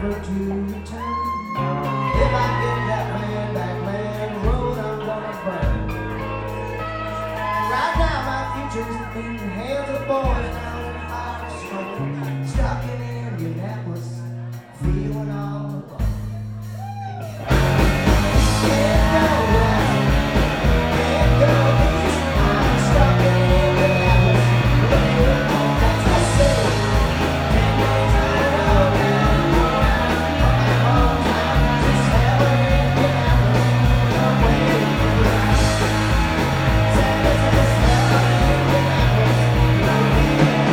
never to return. If I get that man back, man, the road I'm gonna burn. Right now my future's in the hands of the boys down in Firestone, stuck in Indianapolis, feeling all alone. Can't go west, can't go east, I'm stuck in Indianapolis, looking home, that's what I say. 10 days on the road now, from my hometown, just hell in Indianapolis, no way to run. Said this is hell in Indianapolis, no way to run.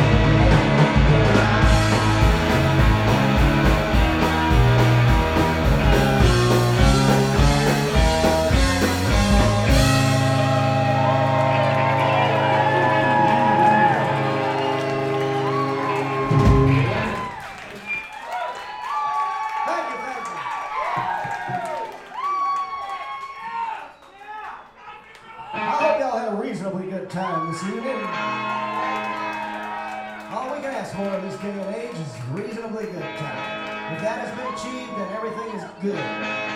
Thank you, thank you. I hope y'all had a reasonably good time this evening. All we can ask for in this day and age is reasonably good time. If that has been achieved, then everything is good.